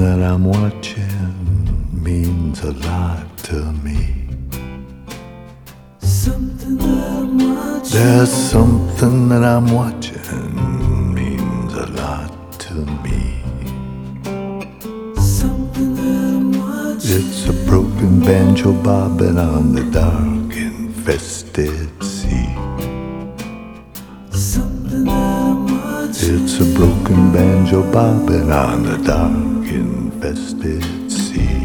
that I'm watching means a lot to me. Something that I'm watching. There's something that I'm watching means a lot to me. Something that I'm watching. It's a broken banjo bobbing on the dark infested sea. Something that I'm watching. It's a broken banjo bobbing on the dark infested sea.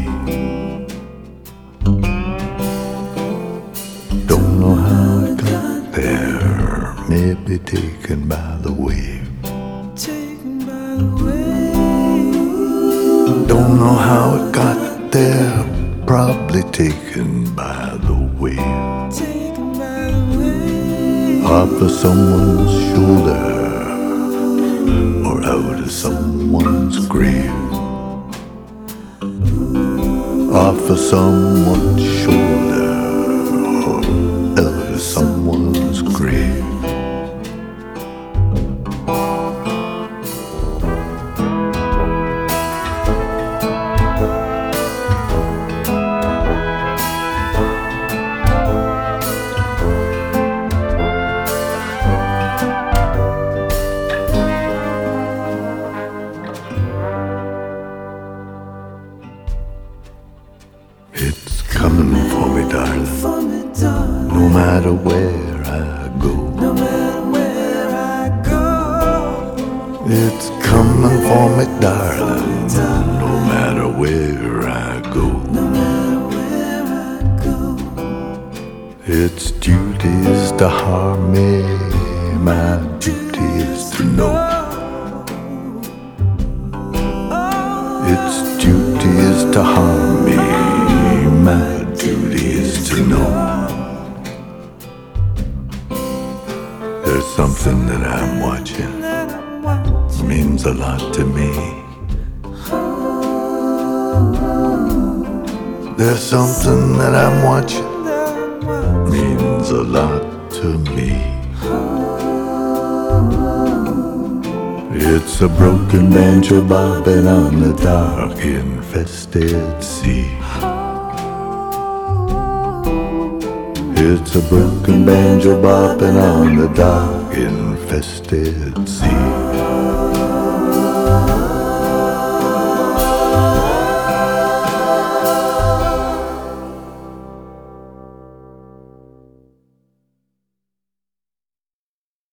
Don't know how it got there, maybe taken by the wave. Taken by the wave. Don't know how it got there, probably taken by the wave. Taken by the wave. Off of someone's shoulder or out of someone's grave. Off of someone's shoulder or out of someone's grave. It's coming for me, darling, For me, darling. no matter where I go. No matter where I go. It's coming for me, darling, no matter where I go. No matter where I go. Its duty is to harm me, my duty is to know. Its duty is to harm me, my duty is to know. There's something that I'm watching, That I'm watching. means a lot to me. There's something that I'm watching, That I'm watching. means a lot to me. It's a broken banjo bobbing on the dark infested sea. It's a broken banjo bobbing on the dark infested sea.